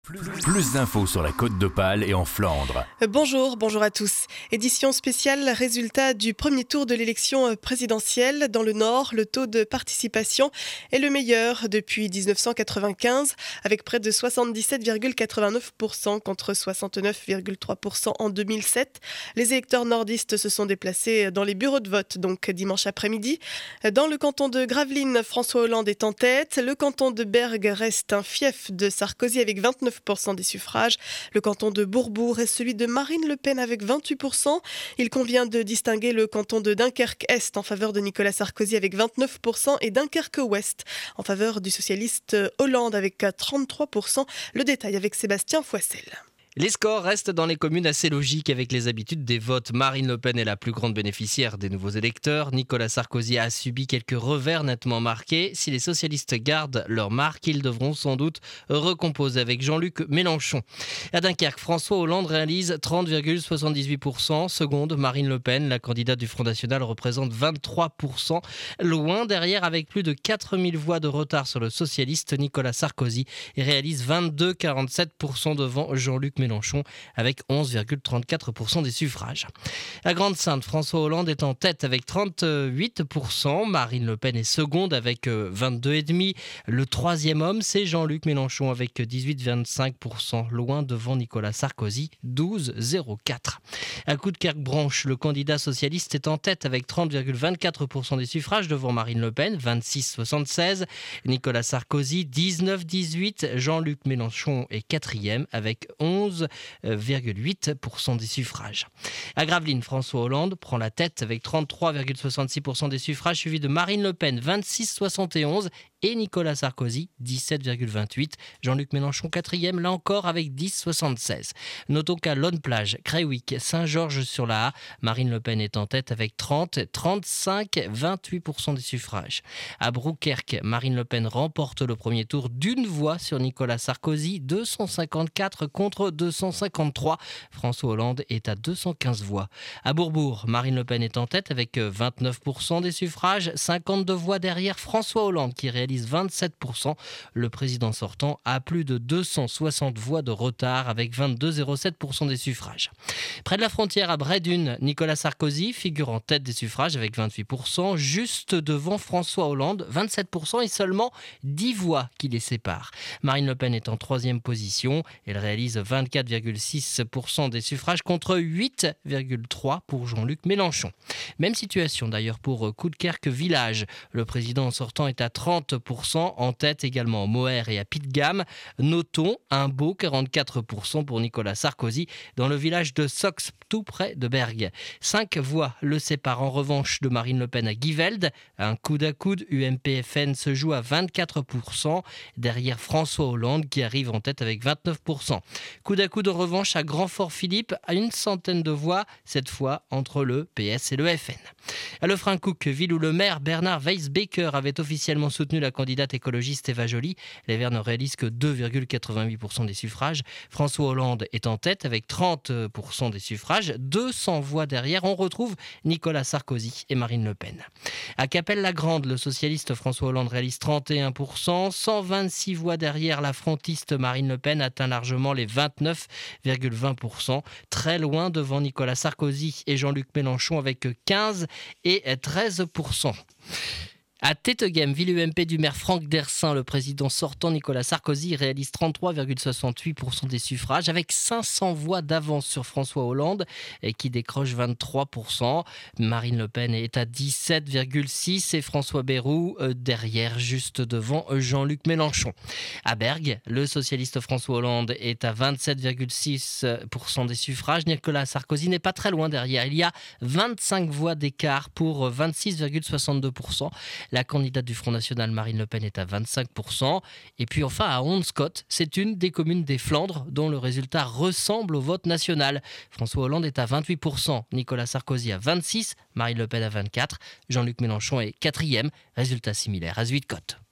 Plus d'infos sur la Côte d'Opale et en Flandre. Bonjour à tous. Édition spéciale, résultat du premier tour de l'élection présidentielle. Dans le Nord, le taux de participation est le meilleur depuis 1995, avec près de 77,89% contre 69,3% en 2007. Les électeurs nordistes se sont déplacés dans les bureaux de vote, donc dimanche après-midi. Dans le canton de Gravelines, François Hollande est en tête. Le canton de Bergues reste un fief de Sarkozy avec 29% des suffrages. Le canton de Bourbourg est celui de Marine Le Pen avec 28%. Il convient de distinguer le canton de Dunkerque-Est en faveur de Nicolas Sarkozy avec 29% et Dunkerque-Ouest en faveur du socialiste Hollande avec 33%. Le détail avec Sébastien Foissel. Les scores restent dans les communes assez logiques avec les habitudes des votes. Marine Le Pen est la plus grande bénéficiaire des nouveaux électeurs. Nicolas Sarkozy a subi quelques revers nettement marqués. Si les socialistes gardent leur marque, ils devront sans doute recomposer avec Jean-Luc Mélenchon. À Dunkerque, François Hollande réalise 30,78%. Seconde, Marine Le Pen, la candidate du Front National, représente 23%. Loin derrière, avec plus de 4000 voix de retard sur le socialiste Nicolas Sarkozy, et réalise 22,47% devant Jean-Luc Mélenchon avec 11,34% des suffrages. À Grande-Synthe, François Hollande est en tête avec 38%. Marine Le Pen est seconde avec 22,5%. Le troisième homme, c'est Jean-Luc Mélenchon avec 18,25%, loin devant Nicolas Sarkozy, 12,04%. À Coudekerque-Branche, le candidat socialiste est en tête avec 30,24% des suffrages devant Marine Le Pen, 26,76%. Nicolas Sarkozy, 19,18%. Jean-Luc Mélenchon est quatrième avec 11,8% des suffrages. À Gravelines, François Hollande prend la tête avec 33,66% des suffrages, suivi de Marine Le Pen, 26,71%, et Nicolas Sarkozy, 17,28%. Jean-Luc Mélenchon, quatrième, là encore avec 10,76%. Notons qu'à Lonne-Plage, Créwick, Saint-Georges-sur-la-Haye, Marine Le Pen est en tête avec 35,28% des suffrages. À Brouwerk, Marine Le Pen remporte le premier tour d'une voix sur Nicolas Sarkozy, 254 contre 253. François Hollande est à 215 voix. À Bourbourg, Marine Le Pen est en tête avec 29% des suffrages, 52 voix derrière François Hollande qui réalise 27%. Le président sortant a plus de 260 voix de retard avec 22,07% des suffrages. Près de la frontière à Bray-Dunes, Nicolas Sarkozy figure en tête des suffrages avec 28%, juste devant François Hollande, 27% et seulement 10 voix qui les séparent. Marine Le Pen est en troisième position. Elle réalise 24,6% des suffrages contre 8,3% pour Jean-Luc Mélenchon. Même situation d'ailleurs pour Coudekerque Village. Le président sortant est à 30%, en tête également à Moher et à Pitt-Gam. Notons un beau 44% pour Nicolas Sarkozy dans le village de Sox, tout près de Bergues. 5 voix le séparent en revanche de Marine Le Pen à Givelde. Un coude à coude, UMP-FN se joue à 24%, derrière François Hollande qui arrive en tête avec 29%. Coude à coude en revanche à Grand-Fort-Philippe, à une centaine de voix, cette fois entre le PS et le FN. À Lefrancouc, ville où le maire Bernard Weisbecker avait officiellement soutenu la candidate écologiste Eva Joly, les Verts ne réalisent que 2,88% des suffrages. François Hollande est en tête avec 30% des suffrages. 200 voix derrière, on retrouve Nicolas Sarkozy et Marine Le Pen. À Capelle-la-Grande, le socialiste François Hollande réalise 31%. 126 voix derrière, la frontiste Marine Le Pen atteint largement les 29,20%. Très loin devant Nicolas Sarkozy et Jean-Luc Mélenchon avec 15 et 13%. À Téteghem, ville UMP du maire Franck Dersin, le président sortant Nicolas Sarkozy réalise 33,68% des suffrages avec 500 voix d'avance sur François Hollande et qui décroche 23%. Marine Le Pen est à 17,6% et François Bayrou derrière, juste devant Jean-Luc Mélenchon. À Bergues, le socialiste François Hollande est à 27,6% des suffrages. Nicolas Sarkozy n'est pas très loin derrière. Il y a 25 voix d'écart pour 26,62%. La candidate du Front National, Marine Le Pen, est à 25%. Et puis enfin, à Honscott, c'est une des communes des Flandres dont le résultat ressemble au vote national. François Hollande est à 28%, Nicolas Sarkozy à 26%, Marine Le Pen à 24%, Jean-Luc Mélenchon est quatrième. Résultat similaire à Zuidcote.